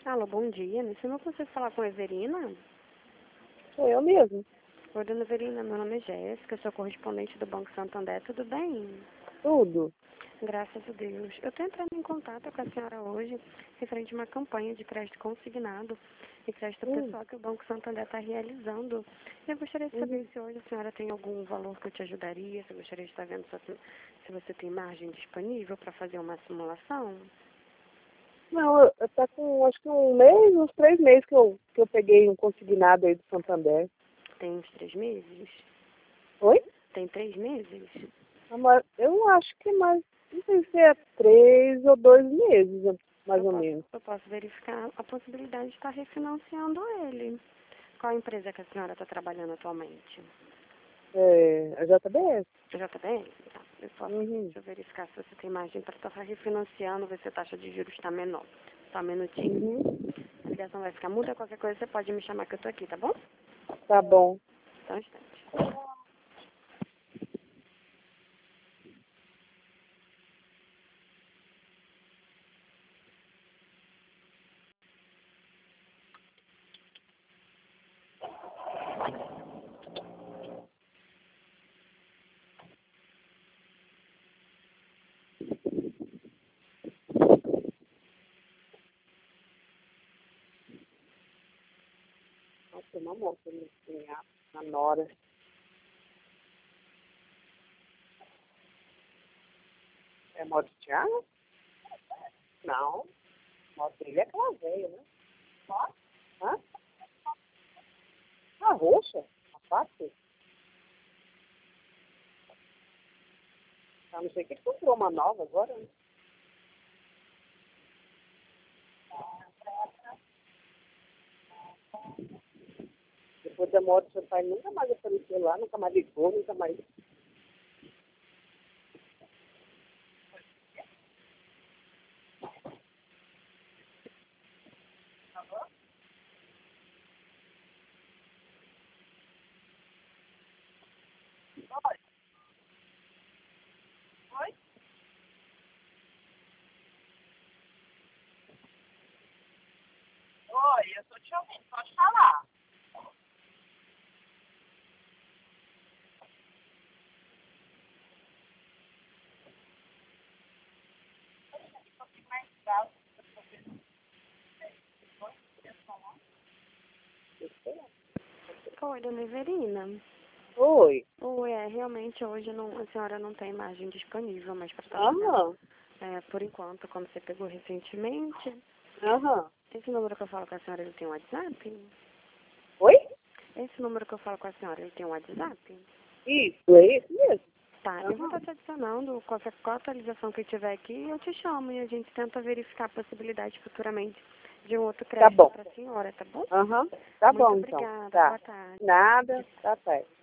Alô, bom dia. Me chama pra você falar com a Everina? Sou eu mesmo. Oi, dona Everina, meu nome é Jéssica, sou correspondente do Banco Santander, tudo bem? Tudo. Graças a Deus. Eu estou entrando em contato com a senhora hoje, referente a uma campanha de crédito consignado e crédito pessoal que o Banco Santander está realizando. Eu gostaria de saber se hoje a senhora tem algum valor que eu te ajudaria, se eu gostaria de estar vendo se você tem margem disponível para fazer uma simulação. Não, eu tá com acho que um mês, uns 3 meses que eu peguei um consignado aí do Santander. Tem uns 3 meses? Oi? Tem 3 meses? Mas eu acho que mais, não sei se é 3 ou 2 meses, mais ou menos. Eu posso verificar a possibilidade de estar refinanciando ele. Qual empresa que a senhora está trabalhando atualmente? É, a JBS. JBS? Tá. Deixa eu verificar se você tem margem para estar refinanciando, ver se a taxa de juros está menor. Só um minutinho. A ligação vai ficar muda, qualquer coisa você pode me chamar que eu estou aqui, tá bom? Tá bom. Só um instante. Nossa, tem uma moça na Nora. É moto de Thiago? Não. Moto dele é aquela velha, né? Hã? A roxa? A fácil? A não ser que ele comprou uma nova agora, né? Depois da morte do seu pai nunca mais apareceu lá, nunca mais ligou, nunca mais... Oi, eu tô te ouvindo, pode falar. Oi, dona Everina. Oi. Oi, realmente hoje a senhora não tem margem disponível, mas para estar Aham. por enquanto, como você pegou recentemente, Aham. esse número que eu falo com a senhora, ele tem um WhatsApp? Oi? Esse número que eu falo com a senhora, ele tem um WhatsApp? Isso, é isso mesmo. Tá, eu vou estar te adicionando, qualquer atualização que eu tiver aqui, eu te chamo e a gente tenta verificar a possibilidade futuramente de um outro Tá crédito bom. para a senhora, tá bom? Aham. Tá Muito bom, então. obrigada, Tá. boa tarde. Nada. Tá certo.